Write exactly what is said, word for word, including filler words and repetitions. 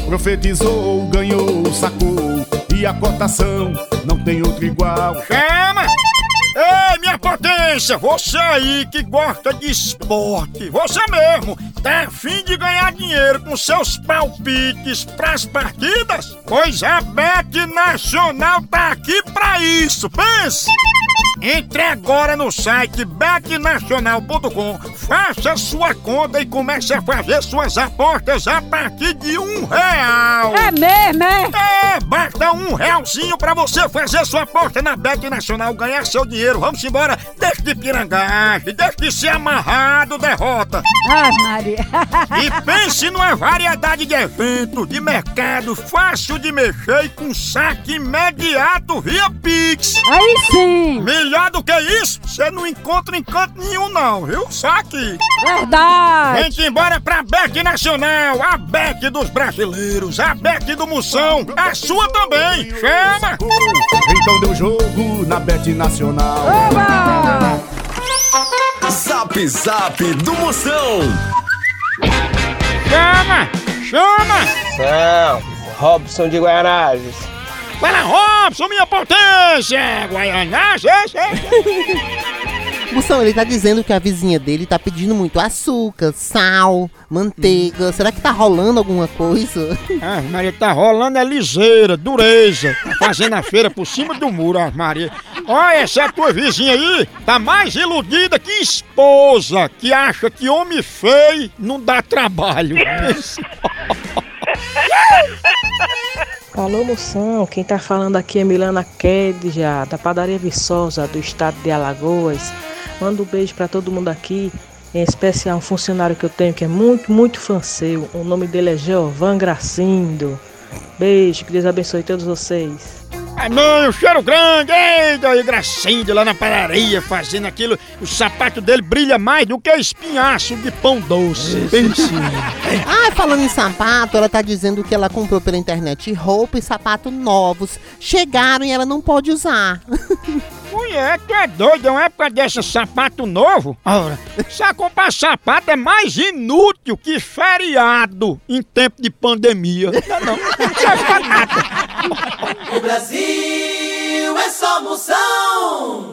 Profetizou, ganhou, sacou, e a cotação não tem outro igual. Chama! Ei, minha potência, você aí que gosta de esporte, você mesmo, tá a fim de ganhar dinheiro com seus palpites pras partidas? Pois a Bet Nacional tá aqui pra isso, pense! Entre agora no site bet nacional ponto com, faça sua conta e comece a fazer suas apostas a partir de um real. É mesmo, é? É, basta um realzinho pra você fazer sua aposta na Bet Nacional, ganhar seu dinheiro. Vamos embora, deixe de pirangagem, deixe de ser amarrado, derrota. Ai, Maria. E pense numa variedade de eventos, de mercado, fácil de mexer e com saque imediato via Pix. Aí sim. Melhor do que isso, você não encontra em canto nenhum não, viu? Só aqui. Verdade. Vem-te embora pra Bet Nacional, a Bet dos brasileiros, a Bet do Moção, a sua também. Chama! Então deu jogo na Bet Nacional. Oba! Zap Zap do Moção. Chama! Chama! Não, Robson de Guaianazes. Fala, Robson, minha potência! Guaianazes! Moção, ele tá dizendo que a vizinha dele tá pedindo muito açúcar, sal, manteiga. Será que tá rolando alguma coisa? Ah, Maria, tá rolando é liseira, dureza. Tá fazendo a feira por cima do muro, ah, Maria. Olha, essa tua vizinha aí tá mais iludida que esposa, que acha que homem feio não dá trabalho. Alô, Moção, quem tá falando aqui é Milana Kedja, da Padaria Viçosa, do estado de Alagoas. Manda um beijo pra todo mundo aqui, em especial um funcionário que eu tenho que é muito, muito fã seu. O nome dele é Geovan Gracindo. Beijo, que Deus abençoe todos vocês. Ah, não, o cheiro grande, eita, e Gracindo lá na padaria fazendo aquilo. O sapato dele brilha mais do que espinhaço de pão doce. Ah, falando em sapato, ela tá dizendo que ela comprou pela internet roupa e sapato novos. Chegaram e ela não pode usar. Mulher, tu é doido, é uma época desse sapato novo? Ora, só comprar sapato é mais inútil que feriado em tempo de pandemia. Não, não, não serve pra nada. O Brasil é só Moção.